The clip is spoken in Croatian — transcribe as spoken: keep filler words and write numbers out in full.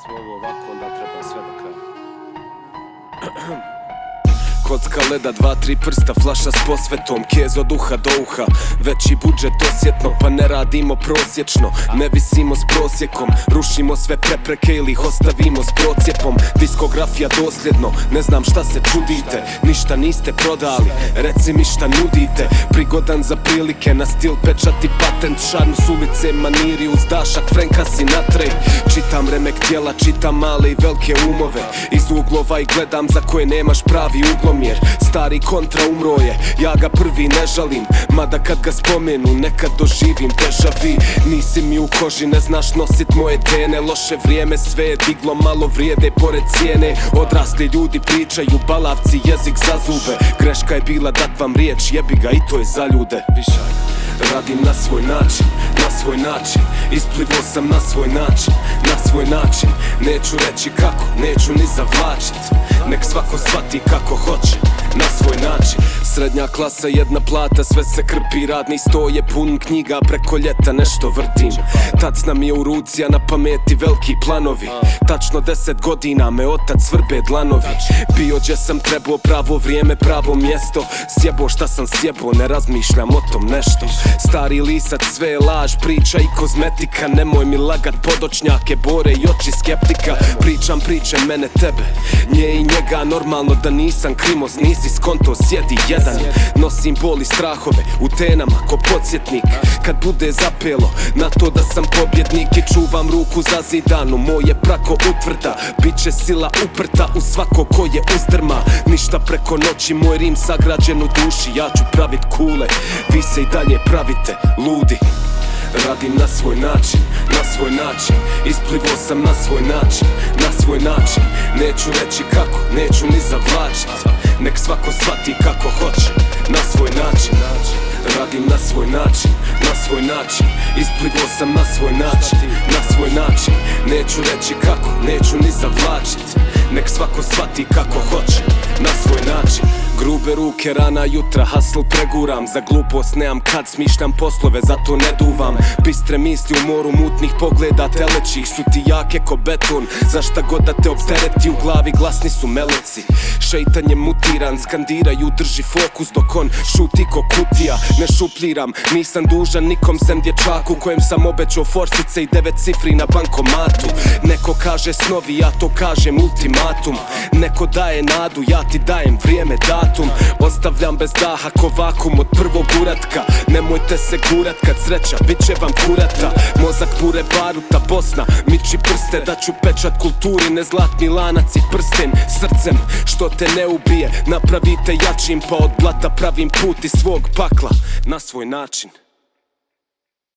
smo ovo ovako, onda treba sve do kraja. Kocka leda, dva, tri prsta, flaša s posvetom, kez od uha do uha. Veći budžet osjetno, pa ne radimo prosječno. Ne visimo s prosjekom, rušimo sve prepreke ili ih ostavimo s procijepom. Diskografija dosljedno, ne znam šta se čudite. Ništa niste prodali, reci mi šta nudite. Prigodan za prilike, na stil pečati patent. Šarm s ulice, maniri uz dašak, Frenka Sinatrej. Čitam remek tijela, čitam male i velike umove. Iz uglova i gledam za koje nemaš pravi uglom. Jer stari kontra umro je, ja ga prvi ne žalim. Mada kad ga spomenu nekad doživim deja vu. Nisi mi u koži, ne znaš nosit moje tene. Loše vrijeme sve je diglo, malo vrijede pored cijene. Odrasli ljudi pričaju, balavci jezik za zube. Greška je bila dat vam riječ, jebi ga i to je za ljude. Radim na svoj način, na svoj način. Isplivo sam na svoj način, na svoj način. Neću reći kako, neću ni zavlačit. Nek svako shvati kako hoće, na svoj način. Srednja klasa, jedna plata, sve se krpi. Radni sto je pun knjiga, preko ljeta nešto vrtim. Tac nam je u ruci, a na pameti veliki planovi. Tačno deset godina me otac svrbe dlanovi. Bio gdje sam trebao, pravo vrijeme, pravo mjesto. Sjebo šta sam sjebo, ne razmišljam o tom nešto. Stari lisac, sve je laž, priča i kozmetika. Nemoj mi lagat podočnjake, bore i oči skeptika. Pričam priče mene tebe, nje i njega. Normalno da nisam krimos, nisi skonto, sjedi jedan. Nosim bol i strahove u tenama ko podsjetnik. Kad bude zapelo na to da sam pobjednik i čuvam ruku za zidanu, moje prako utvrda. Biće sila uprta u svako ko je uzdrma. Ništa preko noći, moj rim sagrađen u duši. Ja ću pravit kule, vi se i dalje pravite ludi. Radim na svoj način, na svoj način. Isplivo sam na svoj način, na svoj način. Neću reći kako, neću ni zavlačit. Nek svako shvati kako hoće, na svoj način. Radim na svoj način, na svoj način. Isplivo sam na svoj način, na svoj način. Neću reći kako, neću ni zavlačit. Nek svako shvati kako hoće, na svoj način. Grube ruke, rana jutra, hustle preguram. Za glupost nemam kad, smišljam poslove, zato ne duvam. Bistre misli u moru mutnih pogleda telećih su ti jake ko beton. Za šta god da te optereti, u glavi glasni su meleci. Šeitan je mutiran, skandiraju, drži fokus dok on šuti ko kutija. Ne šupljiram, nisam dužan nikom sem dječaku kojem sam obećao forsice i devet cifri na bankomatu. Neko kaže snovi, ja to kažem ultimatum. Neko daje nadu, ja ti dajem vrijeme datum. Ostavljam bez daha ko vakum od prvog uratka. Nemojte se gurat kad sreća, bit će vam kurata. Mozak pure baruta, Bosna, miči prste. Da ću pečat kulturi, ne zlatni lanac i prsten. Srcem, što te ne ubije, napravite jačim. Pa od blata pravim put iz svog pakla, na svoj način.